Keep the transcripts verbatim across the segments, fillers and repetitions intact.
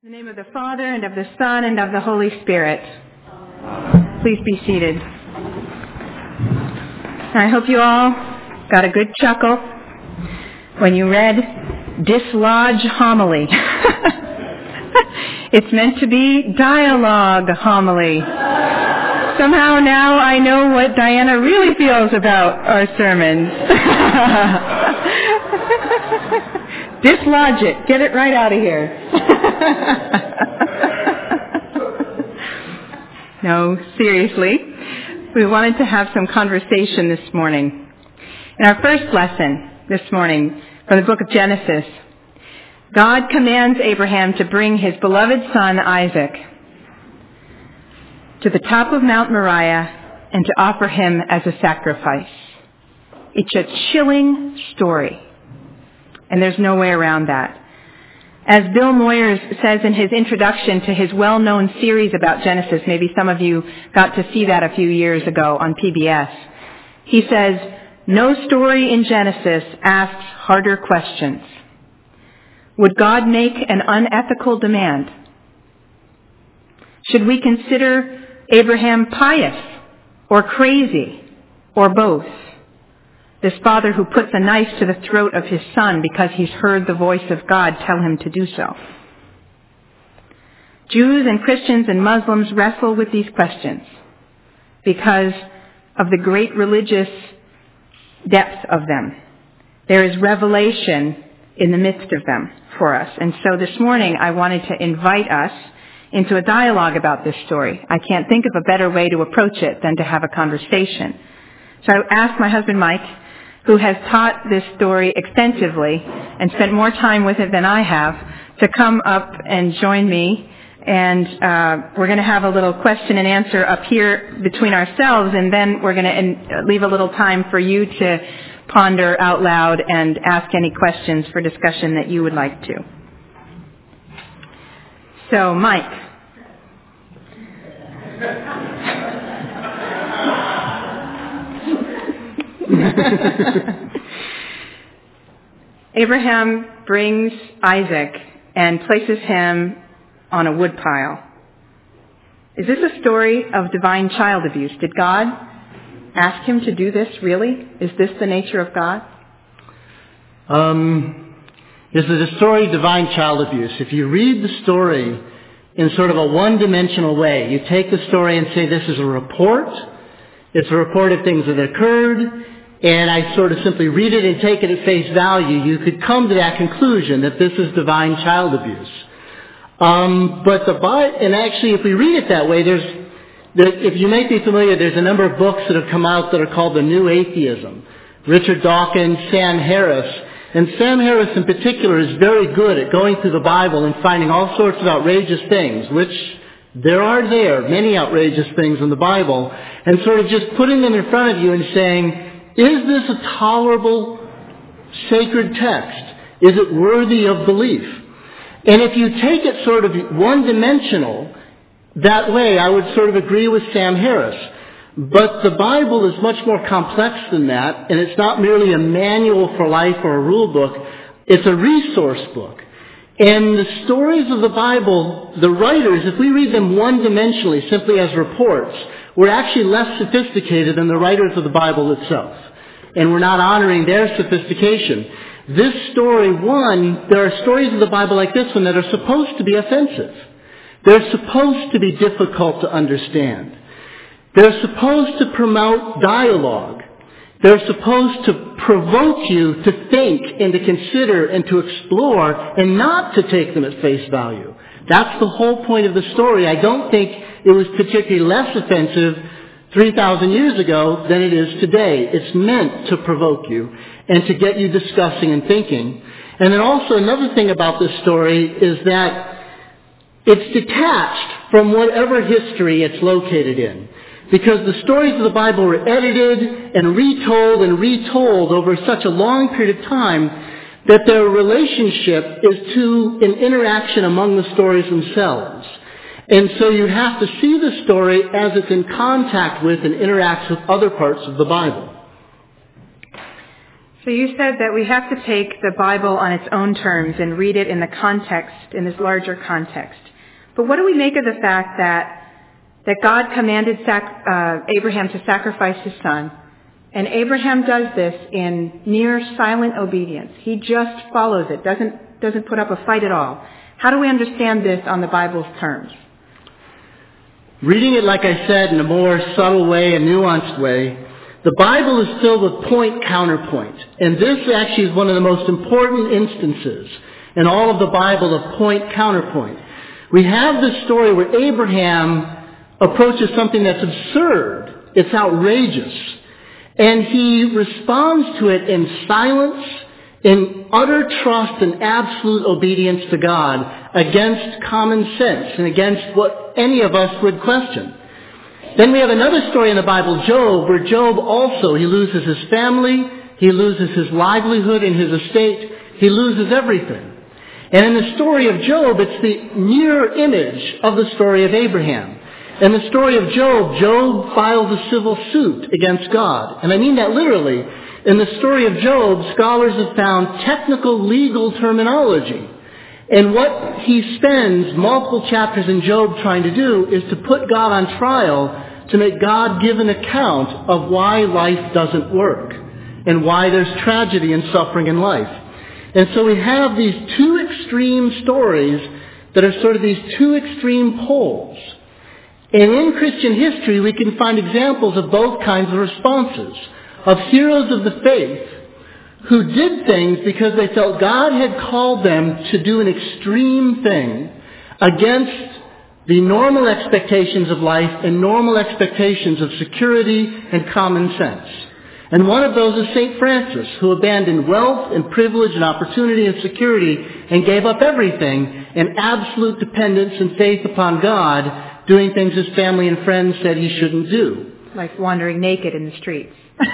In the name of the Father, and of the Son, and of the Holy Spirit. Please be seated. I hope you all got a good chuckle when you read Dislodge Homily. It's meant to be dialogue homily. Somehow now I know what Diana really feels about our sermons. Dislodge it. Get it right out of here. No, seriously. We wanted to have some conversation this morning. In our first lesson this morning from the book of Genesis, God commands Abraham to bring his beloved son Isaac to the top of Mount Moriah and to offer him as a sacrifice. It's a chilling story, and there's no way around that. As Bill Moyers says in his introduction to his well-known series about Genesis, maybe some of you got to see that a few years ago on P B S, he says, "No story in Genesis asks harder questions. Would God make an unethical demand? Should we consider Abraham pious or crazy or both? This father who puts a knife to the throat of his son because he's heard the voice of God tell him to do so." Jews and Christians and Muslims wrestle with these questions because of the great religious depth of them. There is revelation in the midst of them for us. And so this morning I wanted to invite us into a dialogue about this story. I can't think of a better way to approach it than to have a conversation. So I asked my husband Mike, who has taught this story extensively and spent more time with it than I have, to come up and join me. And uh, we're going to have a little question and answer up here between ourselves, and then we're going to leave a little time for you to ponder out loud and ask any questions for discussion that you would like to. So, Mike. Abraham brings Isaac and places him on a woodpile. Is this a story of divine child abuse? Did God ask him to do this, really? Is this the nature of God? Um, is it a story of divine child abuse? If you read the story in sort of a one-dimensional way, you take the story and say this is a report, it's a report of things that occurred, and I sort of simply read it and take it at face value, you could come to that conclusion that this is divine child abuse. Um, but the Bible, and actually if we read it that way, there's, there, if you may be familiar, there's a number of books that have come out that are called The New Atheism. Richard Dawkins, Sam Harris, and Sam Harris in particular is very good at going through the Bible and finding all sorts of outrageous things, which there are there, many outrageous things in the Bible, and sort of just putting them in front of you and saying, is this a tolerable sacred text? Is it worthy of belief? And if you take it sort of one-dimensional, that way I would sort of agree with Sam Harris. But the Bible is much more complex than that, and it's not merely a manual for life or a rule book. It's a resource book. And the stories of the Bible, the writers, if we read them one-dimensionally, simply as reports, we're actually less sophisticated than the writers of the Bible itself. And we're not honoring their sophistication. This story, one, there are stories of the Bible like this one that are supposed to be offensive. They're supposed to be difficult to understand. They're supposed to promote dialogue. They're supposed to provoke you to think and to consider and to explore and not to take them at face value. That's the whole point of the story. I don't think it was particularly less offensive three thousand years ago than it is today. It's meant to provoke you and to get you discussing and thinking. And then also another thing about this story is that it's detached from whatever history it's located in. Because the stories of the Bible were edited and retold and retold over such a long period of time that their relationship is to an interaction among the stories themselves. And so you have to see the story as it's in contact with and interacts with other parts of the Bible. So you said that we have to take the Bible on its own terms and read it in the context, in this larger context. But what do we make of the fact that that God commanded sac- uh, Abraham to sacrifice his son, and Abraham does this in near silent obedience? He just follows it, doesn't doesn't put up a fight at all. How do we understand this on the Bible's terms? Reading it, like I said, in a more subtle way, a nuanced way, the Bible is filled with point-counterpoint. And this actually is one of the most important instances in all of the Bible of point-counterpoint. We have this story where Abraham approaches something that's absurd. It's outrageous. And he responds to it in silence, in utter trust and absolute obedience to God against common sense and against what any of us would question. Then we have another story in the Bible, Job, where Job also, he loses his family, he loses his livelihood and his estate, he loses everything. And in the story of Job, it's the mirror image of the story of Abraham. In the story of Job, Job files a civil suit against God. And I mean that literally. In the story of Job, scholars have found technical legal terminology. And what he spends multiple chapters in Job trying to do is to put God on trial to make God give an account of why life doesn't work and why there's tragedy and suffering in life. And so we have these two extreme stories that are sort of these two extreme poles. And in Christian history, we can find examples of both kinds of responses, of heroes of the faith who did things because they felt God had called them to do an extreme thing against the normal expectations of life and normal expectations of security and common sense. And one of those is Saint Francis, who abandoned wealth and privilege and opportunity and security and gave up everything in absolute dependence and faith upon God, doing things his family and friends said he shouldn't do. Like wandering naked in the streets.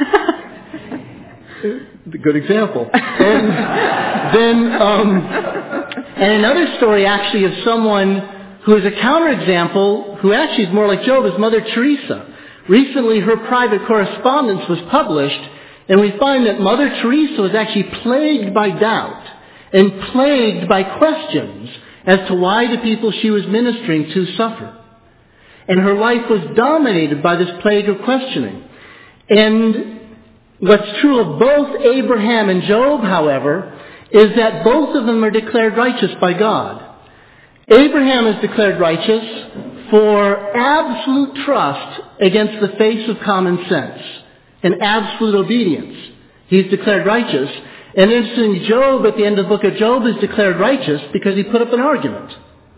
Good example. And then, um, and another story actually of someone who is a counterexample, who actually is more like Job, is Mother Teresa. Recently, her private correspondence was published, and we find that Mother Teresa was actually plagued by doubt and plagued by questions as to why the people she was ministering to suffered. And her life was dominated by this plague of questioning. And what's true of both Abraham and Job, however, is that both of them are declared righteous by God. Abraham is declared righteous for absolute trust against the face of common sense and absolute obedience. He's declared righteous. And interestingly, Job, at the end of the book of Job, is declared righteous because he put up an argument.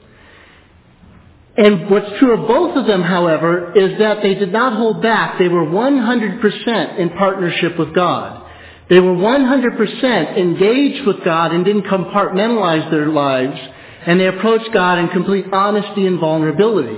And what's true of both of them, however, is that they did not hold back. They were one hundred percent in partnership with God. They were one hundred percent engaged with God and didn't compartmentalize their lives. And they approached God in complete honesty and vulnerability.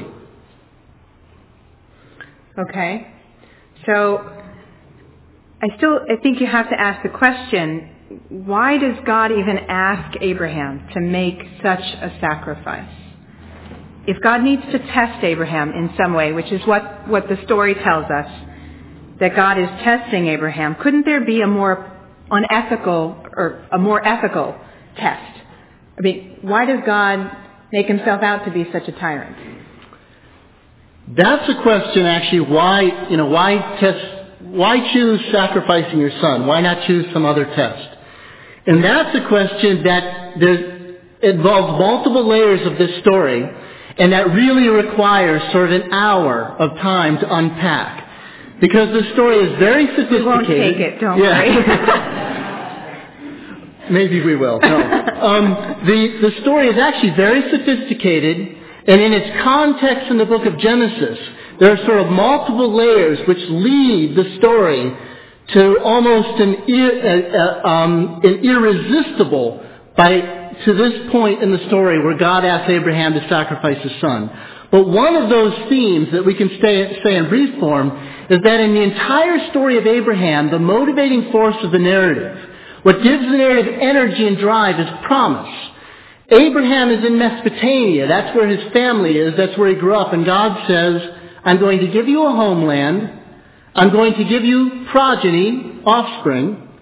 Okay. So, I still, I think you have to ask the question, why does God even ask Abraham to make such a sacrifice? If God needs to test Abraham in some way, which is what, what the story tells us, that God is testing Abraham, couldn't there be a more unethical or a more ethical test? I mean, why does God make himself out to be such a tyrant? That's a question, actually, why, you know, why test, why choose sacrificing your son? Why not choose some other test? And that's a question that there involves multiple layers of this story, and that really requires sort of an hour of time to unpack. Because the story is very sophisticated. We won't take it, don't yeah. worry. Maybe we will. No. Um, the, the story is actually very sophisticated, and in its context in the book of Genesis, there are sort of multiple layers which lead the story to almost an, ir, uh, um, an irresistible by to this point in the story where God asks Abraham to sacrifice his son. But one of those themes that we can stay, say in brief form is that in the entire story of Abraham, the motivating force of the narrative, what gives the narrative energy and drive, is promise. Abraham is in Mesopotamia. That's where his family is. That's where he grew up. And God says, I'm going to give you a homeland. I'm going to give you progeny, offspring.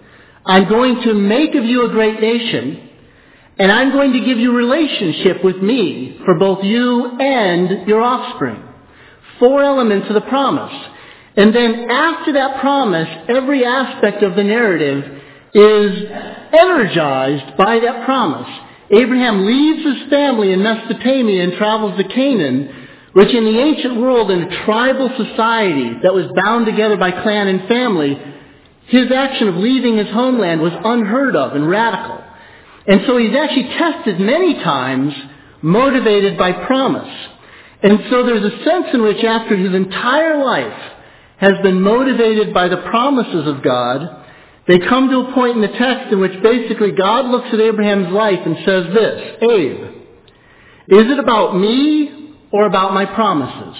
I'm going to make of you a great nation, and I'm going to give you relationship with me for both you and your offspring. Four elements of the promise. And then after that promise, every aspect of the narrative is energized by that promise. Abraham leaves his family in Mesopotamia and travels to Canaan, which in the ancient world, in a tribal society that was bound together by clan and family, his action of leaving his homeland was unheard of and radical. And so he's actually tested many times, motivated by promise. And so there's a sense in which after his entire life has been motivated by the promises of God, they come to a point in the text in which basically God looks at Abraham's life and says this, Abe, is it about me or about my promises?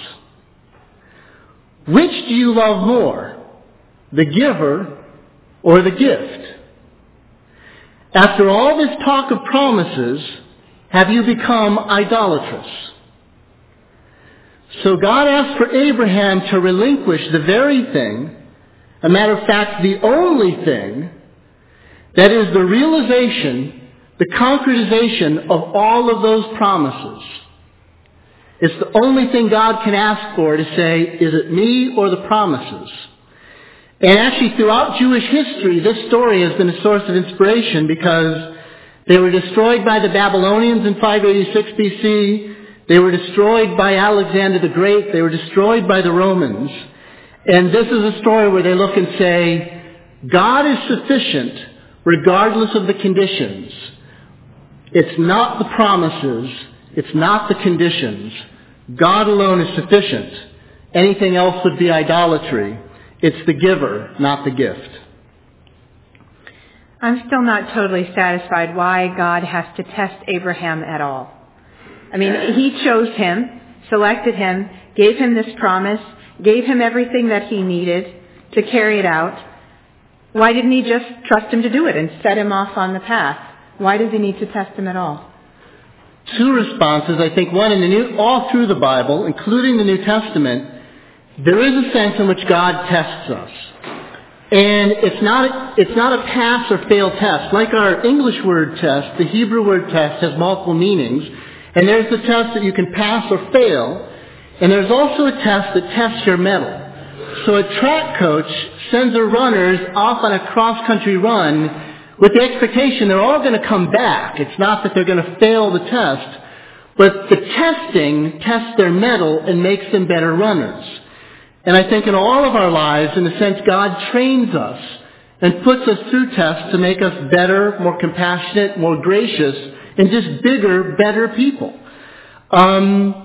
Which do you love more, the giver or the gift? After all this talk of promises, have you become idolatrous? So God asked for Abraham to relinquish the very thing, a matter of fact, the only thing, that is the realization, the concretization of all of those promises. It's the only thing God can ask for, to say, is it me or the promises? And actually throughout Jewish history, this story has been a source of inspiration because they were destroyed by the Babylonians in five eighty-six B C. They were destroyed by Alexander the Great. They were destroyed by the Romans. And this is a story where they look and say, God is sufficient regardless of the conditions. It's not the promises. It's not the conditions. God alone is sufficient. Anything else would be idolatry. It's the giver, not the gift. I'm still not totally satisfied why God has to test Abraham at all. I mean, he chose him, selected him, gave him this promise, gave him everything that he needed to carry it out. Why didn't he just trust him to do it and set him off on the path? Why does he need to test him at all? Two responses, I think. One, in the New, all through the Bible, including the New Testament, there is a sense in which God tests us. And it's not, it's not a pass or fail test. Like our English word test, the Hebrew word test has multiple meanings. And there's the test that you can pass or fail. And there's also a test that tests your mettle. So a track coach sends their runners off on a cross-country run with the expectation they're all going to come back. It's not that they're going to fail the test, but the testing tests their mettle and makes them better runners. And I think in all of our lives, in a sense, God trains us and puts us through tests to make us better, more compassionate, more gracious, and just bigger, better people. Um,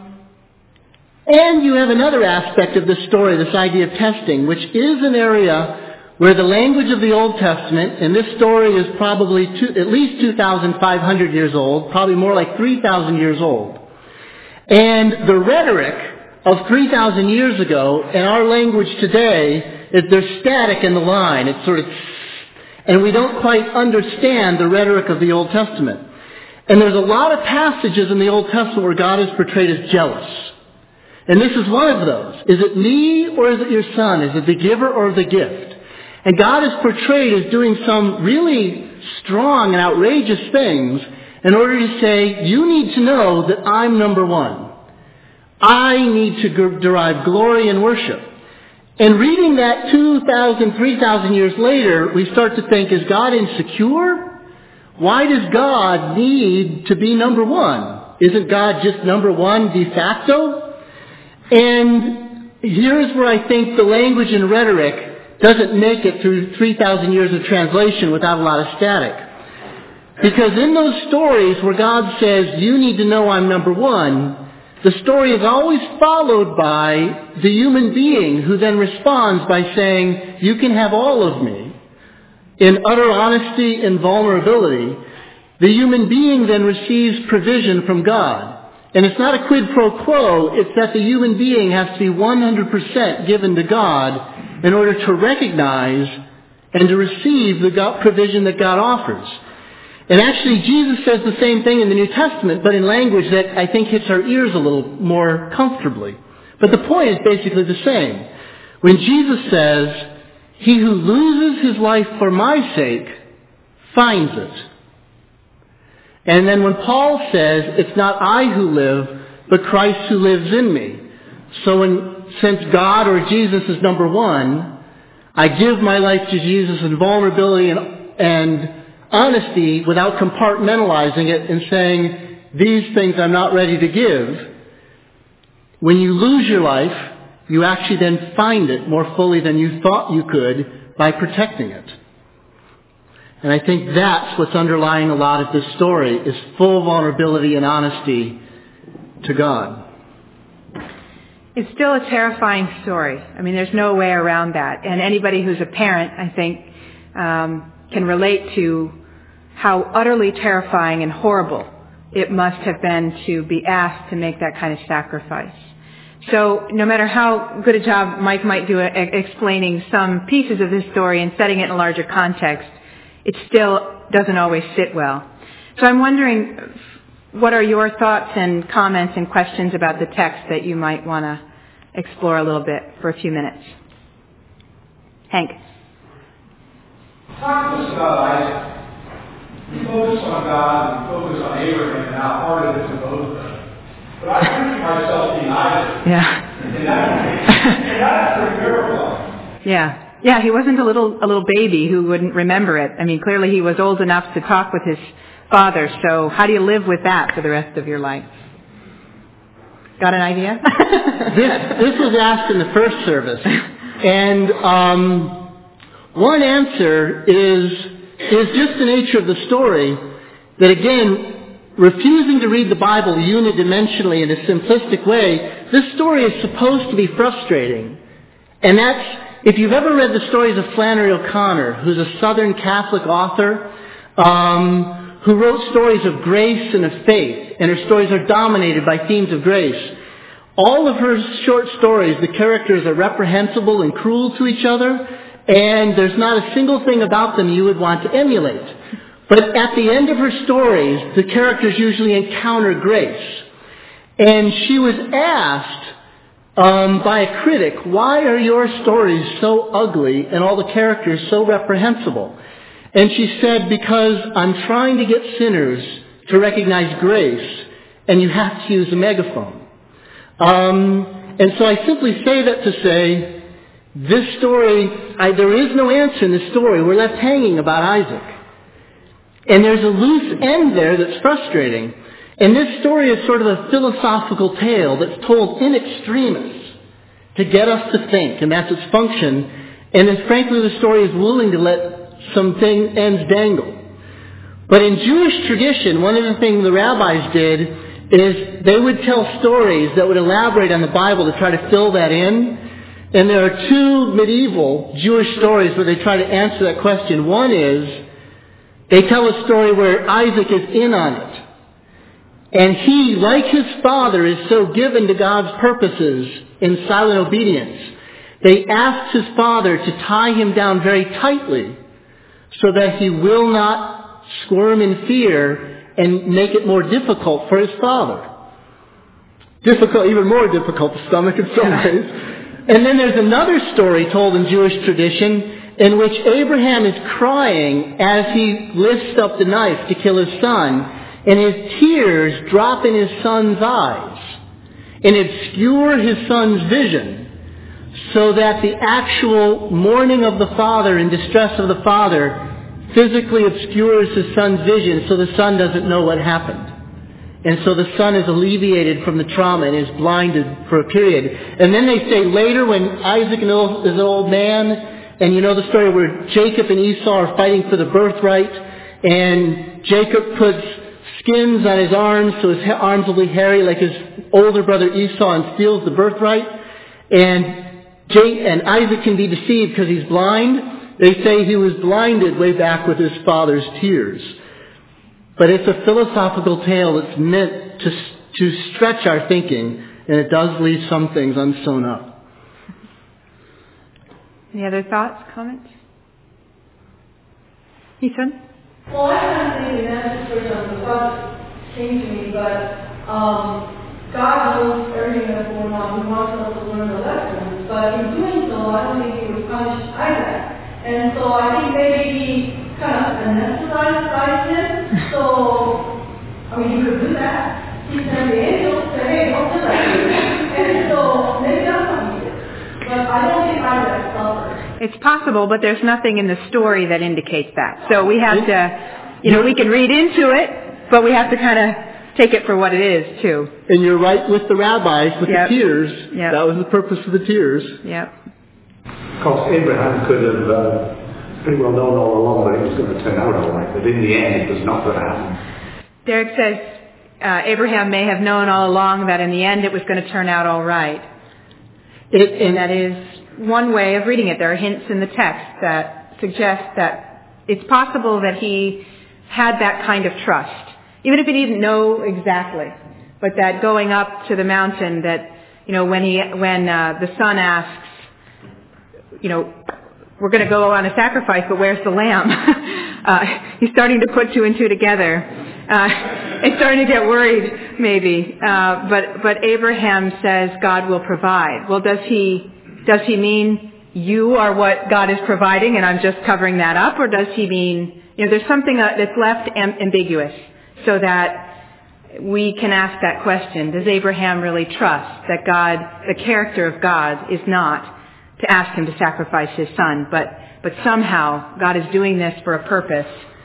and you have another aspect of this story, this idea of testing, which is an area where the language of the Old Testament, and this story is probably two, at least two thousand five hundred years old, probably more like three thousand years old. And the rhetoric of three thousand years ago and our language today is they're static in the line. It's sort of, and we don't quite understand the rhetoric of the Old Testament. And there's a lot of passages in the Old Testament where God is portrayed as jealous. And this is one of those. Is it me or is it your son? Is it the giver or the gift? And God is portrayed as doing some really strong and outrageous things in order to say, you need to know that I'm number one. I need to g- derive glory and worship. And reading that two thousand, three thousand years later, we start to think, is God insecure? Why does God need to be number one? Isn't God just number one de facto? And here's where I think the language and rhetoric doesn't make it through three thousand years of translation without a lot of static. Because in those stories where God says, you need to know I'm number one, the story is always followed by the human being who then responds by saying, you can have all of me. In utter honesty and vulnerability, the human being then receives provision from God. And it's not a quid pro quo, it's that the human being has to be one hundred percent given to God in order to recognize and to receive the God, provision that God offers. And actually, Jesus says the same thing in the New Testament, but in language that I think hits our ears a little more comfortably. But the point is basically the same. When Jesus says, he who loses his life for my sake finds it. And then when Paul says, it's not I who live, but Christ who lives in me. So when, since God or Jesus is number one, I give my life to Jesus in vulnerability and, and honesty without compartmentalizing it and saying, these things I'm not ready to give. When you lose your life, you actually then find it more fully than you thought you could by protecting it. And I think that's what's underlying a lot of this story, is full vulnerability and honesty to God. It's still a terrifying story. I mean, there's no way around that. And anybody who's a parent, I think, um, can relate to how utterly terrifying and horrible it must have been to be asked to make that kind of sacrifice. So no matter how good a job Mike might do at explaining some pieces of this story and setting it in a larger context, it still doesn't always sit well. So I'm wondering, what are your thoughts and comments and questions about the text that you might want to explore a little bit for a few minutes? Hank. Talk to us about Isaac. We focus on God, we focus on Abraham, and how hard it is to both of them. But I picture myself being Isaac. Yeah. And that's, and that's pretty terrifying. Yeah. Yeah, he wasn't a little a little baby who wouldn't remember it. I mean, clearly he was old enough to talk with his father, so how do you live with that for the rest of your life? Got an idea? this, this was asked in the first service. And um, one answer is, is just the nature of the story, that again, refusing to read the Bible unidimensionally in a simplistic way, this story is supposed to be frustrating. And that's, if you've ever read the stories of Flannery O'Connor, who's a Southern Catholic author, um, who wrote stories of grace and of faith, and her stories are dominated by themes of grace. All of her short stories, the characters are reprehensible and cruel to each other, and there's not a single thing about them you would want to emulate. But at the end of her stories, the characters usually encounter grace. And she was asked um, by a critic, why are your stories so ugly and all the characters so reprehensible? And she said, because I'm trying to get sinners to recognize grace, and you have to use a megaphone. Um, and so I simply say that to say, this story, I, there is no answer in this story. We're left hanging about Isaac. And there's a loose end there that's frustrating. And this story is sort of a philosophical tale that's told in extremis to get us to think, and that's its function. And then frankly, the story is willing to let some thing, ends dangle. But in Jewish tradition, one of the things the rabbis did is they would tell stories that would elaborate on the Bible to try to fill that in. And there are two medieval Jewish stories where they try to answer that question. One is, they tell a story where Isaac is in on it. And he, like his father, is so given to God's purposes in silent obedience. They asked his father to tie him down very tightly so that he will not squirm in fear and make it more difficult for his father. Difficult, even more difficult to stomach in some ways. And then there's another story told in Jewish tradition in which Abraham is crying as he lifts up the knife to kill his son, and his tears drop in his son's eyes and obscure his son's vision, so that the actual mourning of the father and distress of the father physically obscures his son's vision, so the son doesn't know what happened. And so the son is alleviated from the trauma and is blinded for a period. And then they say later, when Isaac is an old man, and you know the story where Jacob and Esau are fighting for the birthright, and Jacob puts skins on his arms so his arms will be hairy like his older brother Esau, and steals the birthright. And, Jake, and Isaac can be deceived because he's blind. They say he was blinded way back with his father's tears. But it's a philosophical tale that's meant to, to stretch our thinking, and it does leave some things unsewn up. Any other thoughts, comments? Ethan? Well, I kind of think the answer for some of the thoughts came to me, but um, God knows everything that's going on. He wants us to learn the lessons, but in doing so, I don't think he would punish Isaac. And so I think maybe he kind of anesthetized It's possible, but there's nothing in the story that indicates that. So we have to, you know, we can read into it, but we have to kind of take it for what it is, too. And you're right with the rabbis, with Yep. the tears. Yep. That was the purpose of the tears. Yep. Of course, Abraham could have uh, pretty well known all along that it was going to turn out all right, but in the end it was not going to happen. Derek says uh, Abraham may have known all along that in the end it was going to turn out all right. It, And that is one way of reading it. There are hints in the text that suggest that it's possible that he had that kind of trust, even if he didn't know exactly, but that going up to the mountain, that, you know, when he when uh, the son asks, you know, we're going to go on a sacrifice, but where's the lamb? uh, he's starting to put two and two together. Uh, it's starting to get worried, maybe. Uh, but but Abraham says God will provide. Well, does he does he mean you are what God is providing, and I'm just covering that up, or does he mean, you know, there's something that's left am- ambiguous, so that we can ask that question: does Abraham really trust that God, the character of God, is not to ask him to sacrifice his son, but but somehow God is doing this for a purpose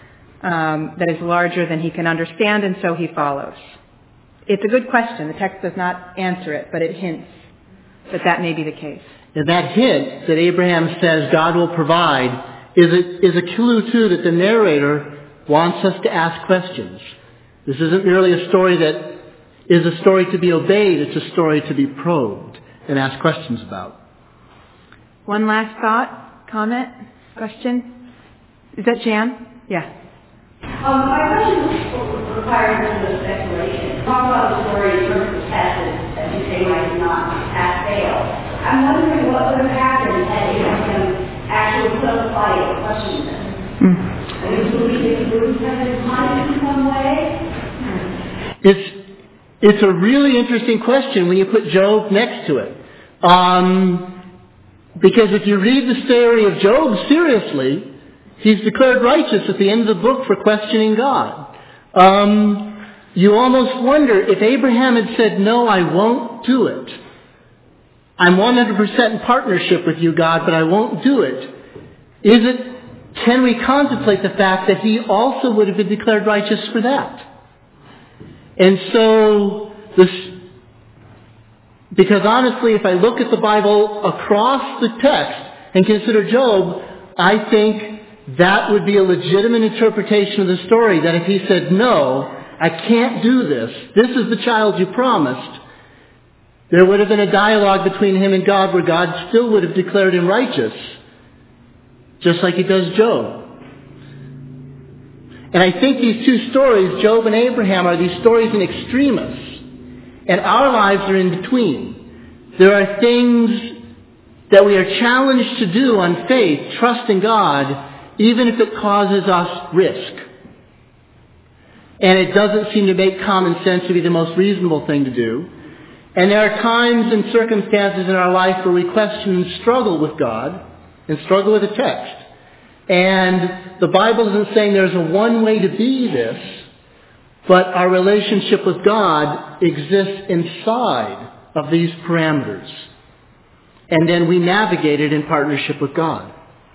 um, that is larger than he can understand, and so he follows? It's a good question. The text does not answer it, but it hints that that may be the case. And that hint that Abraham says God will provide is a, is a clue, too, that the narrator wants us to ask questions. This isn't merely a story that is a story to be obeyed. It's a story to be probed and asked questions about. One last thought, comment, question? Is that Jan? Yeah. Um, my question requires a little speculation. Talk about the story in terms of tests, as you say, might not pass fail. I'm wondering what would have happened had Abraham actually put up a fight or questioned them. Mm. I mean, would we would have been punished in some way? It's it's a really interesting question when you put Job next to it. Um, because if you read the story of Job seriously, he's declared righteous at the end of the book for questioning God. Um, you almost wonder if Abraham had said, no, I won't do it. I'm one hundred percent in partnership with you, God, but I won't do it. Is it, can we contemplate the fact that he also would have been declared righteous for that? And so, this, because honestly, if I look at the Bible across the text and consider Job, I think that would be a legitimate interpretation of the story, that if he said, no, I can't do this, this is the child you promised, there would have been a dialogue between him and God where God still would have declared him righteous, just like he does Job. And I think these two stories, Job and Abraham, are these stories in extremis, and our lives are in between. There are things that we are challenged to do on faith, trusting God, even if it causes us risk. And it doesn't seem to make common sense to be the most reasonable thing to do. And there are times and circumstances in our life where we question and struggle with God and struggle with the text. And the Bible isn't saying there's a one way to be this, but our relationship with God exists inside of these parameters. And then we navigate it in partnership with God.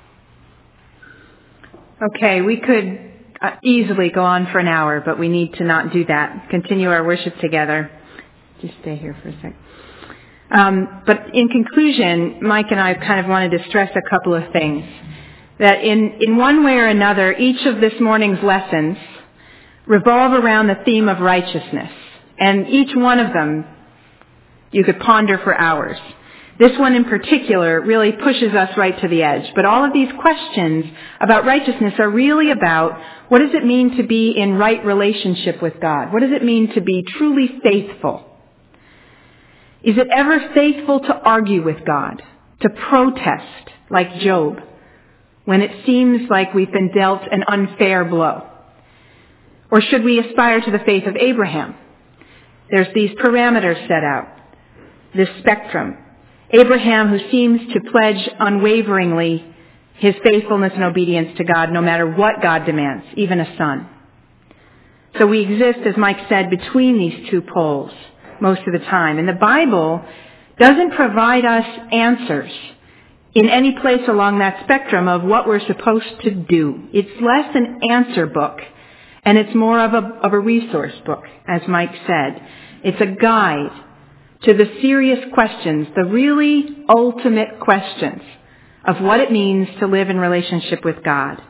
Okay, we could uh, easily go on for an hour, but we need to not do that. Continue our worship together. Just stay here for a sec. Um, but in conclusion, Mike and I kind of wanted to stress a couple of things. That in, in one way or another, each of this morning's lessons revolve around the theme of righteousness. And each one of them you could ponder for hours. This one in particular really pushes us right to the edge. But all of these questions about righteousness are really about what does it mean to be in right relationship with God? What does it mean to be truly faithful? Is it ever faithful to argue with God, to protest like Job, when it seems like we've been dealt an unfair blow? Or should we aspire to the faith of Abraham? There's these parameters set out, this spectrum. Abraham, who seems to pledge unwaveringly his faithfulness and obedience to God no matter what God demands, even a son. So we exist, as Mike said, between these two poles most of the time. And the Bible doesn't provide us answers in any place along that spectrum of what we're supposed to do. It's less an answer book, and it's more of a, of a resource book, as Mike said. It's a guide to the serious questions, the really ultimate questions of what it means to live in relationship with God.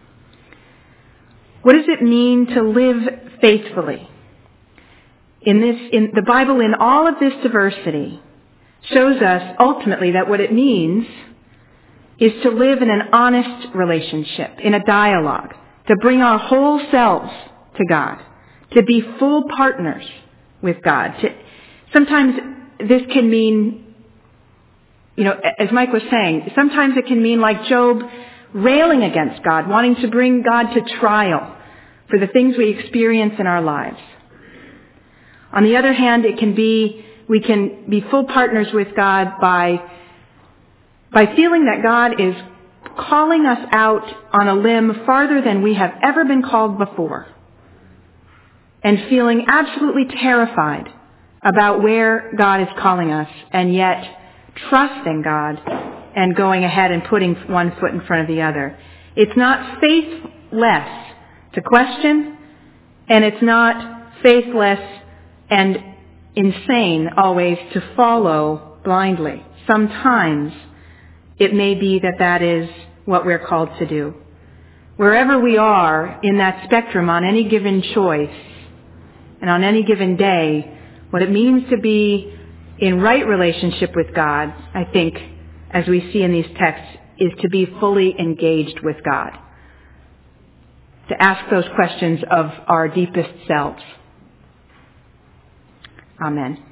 What does it mean to live faithfully? In this, in the Bible, in all of this diversity, shows us ultimately that what it means is to live in an honest relationship, in a dialogue, to bring our whole selves to God, to be full partners with God. To, sometimes this can mean, you know, as Mike was saying, sometimes it can mean like Job railing against God, wanting to bring God to trial for the things we experience in our lives. On the other hand, it can be, we can be full partners with God by, by feeling that God is calling us out on a limb farther than we have ever been called before, and feeling absolutely terrified about where God is calling us, and yet trusting God and going ahead and putting one foot in front of the other. It's not faithless to question, and it's not faithless and insane always to follow blindly. Sometimes it may be that that is what we're called to do. Wherever we are in that spectrum on any given choice and on any given day, what it means to be in right relationship with God, I think, as we see in these texts, is to be fully engaged with God, to ask those questions of our deepest selves. Amen.